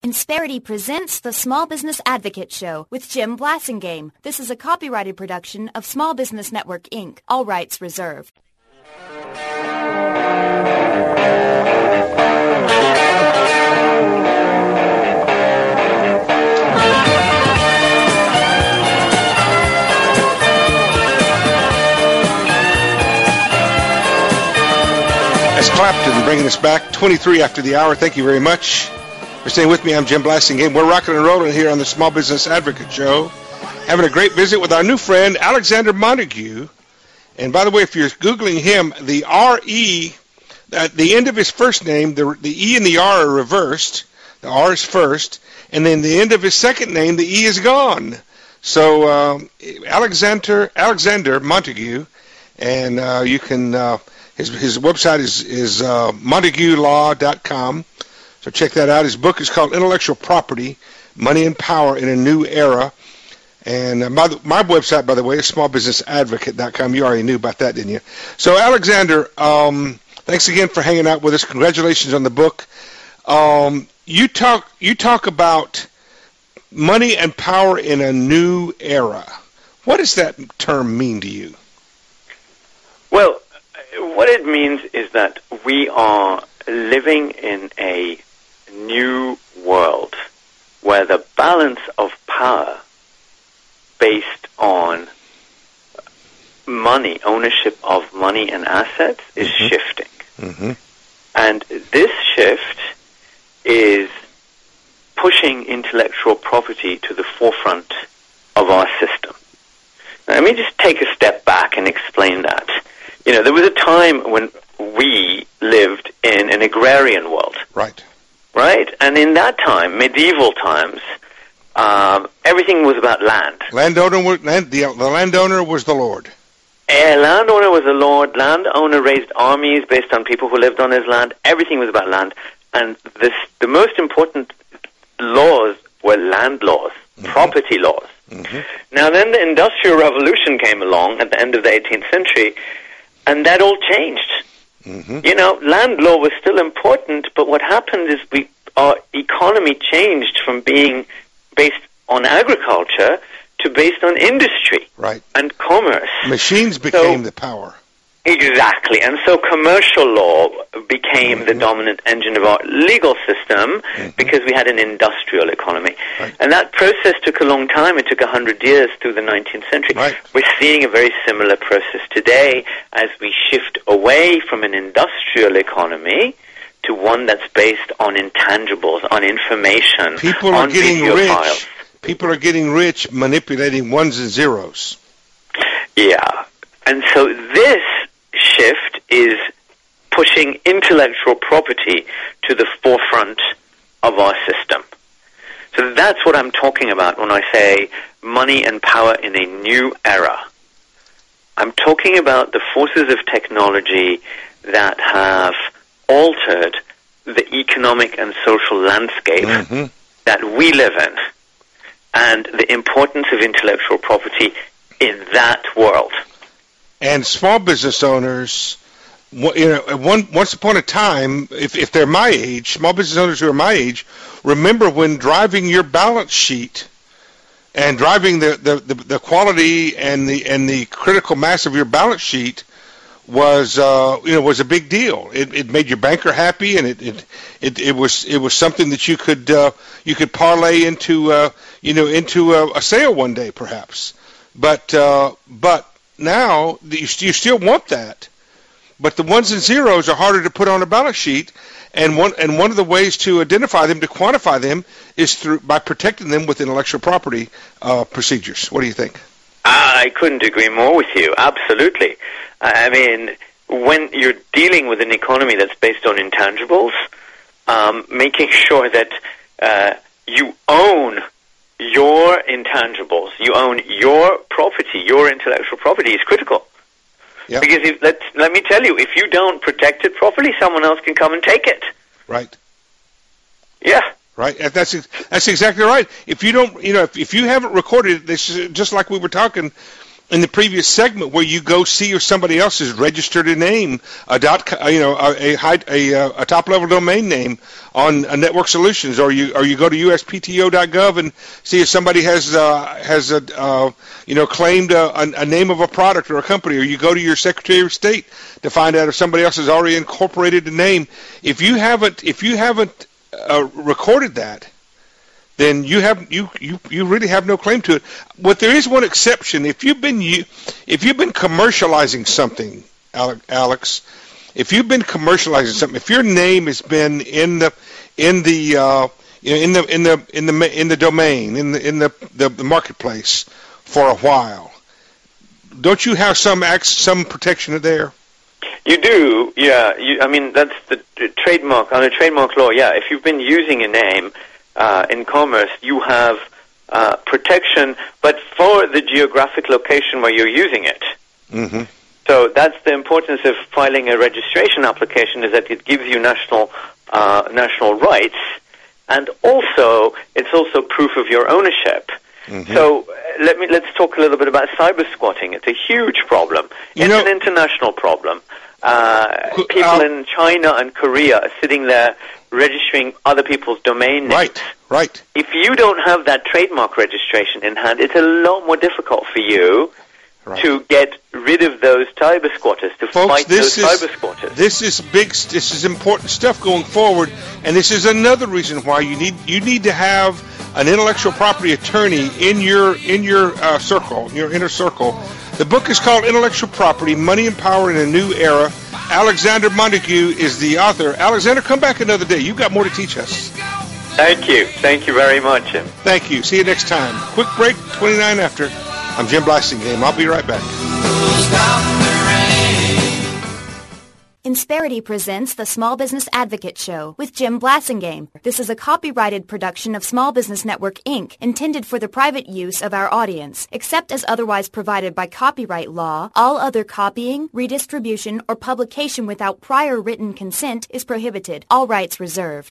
Insperity presents the Small Business Advocate Show with Jim Blasingame. This is a copyrighted production of Small Business Network, Inc., all rights reserved. That's Clapton bringing us back 23 after the hour. Thank you very much for staying with me. I'm Jim Blasingame. We're rocking and rolling here on the Small Business Advocate Show, having a great visit with our new friend, Alexander Montague. And by the way, if you're Googling him, the R-E, at the end of his first name, the E and the R are reversed. The R is first. And then the end of his second name, the E is gone. So Alexander Montague, and you can... His website is montaguelaw.com, so check that out. His book is called Intellectual Property, Money and Power in a New Era. And my website, by the way, is smallbusinessadvocate.com. You already knew about that, didn't you? So, Alexander, thanks again for hanging out with us. Congratulations on the book. You talk about money and power in a new era. What does that term mean to you? Well, what it means is that we are living in a new world where the balance of power based on money, ownership of money and assets, is shifting. Mm-hmm. And this shift is pushing intellectual property to the forefront of our system. Now, let me just take a step back and explain that. You know, there was a time when we lived in an agrarian world. Right. Right? And in that time, medieval times, everything was about land. The landowner was the lord. Landowner was the lord. Landowner raised armies based on people who lived on his land. Everything was about land. And the most important laws were land laws, property laws. Mm-hmm. Now, then the Industrial Revolution came along at the end of the 18th century, and that all changed. Mm-hmm. You know, land law was still important, but what happened is our economy changed from being based on agriculture to based on industry, right, and commerce. Machines became the power. Exactly, and so commercial law became the dominant engine of our legal system because we had an industrial economy. Right. And that process took a long time. It took 100 years through the 19th century. Right. We're seeing a very similar process today as we shift away from an industrial economy to one that's based on intangibles, on information, People are on getting video rich. files. People are getting rich manipulating ones and zeros. Yeah. And so this shift is pushing intellectual property to the forefront of our system. So that's what I'm talking about when I say money and power in a new era. I'm talking about the forces of technology that have altered the economic and social landscape that we live in, and the importance of intellectual property in that world. And small business owners, once upon a time, if they're my age, small business owners who are my age, remember when driving your balance sheet and driving the quality and the critical mass of your balance sheet was a big deal. It made your banker happy, and it was something that you could parlay into a sale one day, perhaps. But now you still want that, but the ones and zeros are harder to put on a balance sheet, and one of the ways to identify them, to quantify them, is by protecting them with intellectual property procedures. What do you think? I couldn't agree more with you. Absolutely. I mean, when you're dealing with an economy that's based on intangibles, making sure that you own your intangibles, you own your property, your intellectual property is critical. Yep. Because let me tell you, if you don't protect it properly, someone else can come and take it. Right. Yeah. Right. That's exactly right. If you don't, if you haven't recorded it, this is just like we were talking in the previous segment where you go see if somebody else has registered a name, a top level domain name on Network Solutions, or you go to USPTO.gov and see if somebody has claimed a name of a product or a company, or you go to your Secretary of State to find out if somebody else has already incorporated a name. If you haven't recorded that, then you really have no claim to it. But there is one exception. If you've been commercializing something, Alex, if you've been commercializing something, if your name has been in the domain, in the marketplace for a while, don't you have some protection there? You do, yeah. That's the trademark, under trademark law, yeah. If you've been using a name in commerce, you have protection, but for the geographic location where you're using it. Mm-hmm. So that's the importance of filing a registration application, is that it gives you national rights, and also it's also proof of your ownership. Mm-hmm. So let's talk a little bit about cyber squatting. It's a huge problem. It's an international problem. People in China and Korea are sitting there registering other people's domain names. Right. If you don't have that trademark registration in hand, it's a lot more difficult for you to get rid of those cyber squatters, to fight those cyber squatters. This is important stuff going forward, and this is another reason why you need to have an intellectual property attorney in your circle, your inner circle. The book is called Intellectual Property: Money and Power in a New Era. Alexander Montague is the author. Alexander, come back another day. You've got more to teach us. Thank you. Thank you very much, Jim. Thank you. See you next time. Quick break, 29 after. I'm Jim Blasingame. I'll be right back. Insperity presents the Small Business Advocate Show with Jim Blasingame. This is a copyrighted production of Small Business Network, Inc., intended for the private use of our audience. Except as otherwise provided by copyright law, all other copying, redistribution, or publication without prior written consent is prohibited. All rights reserved.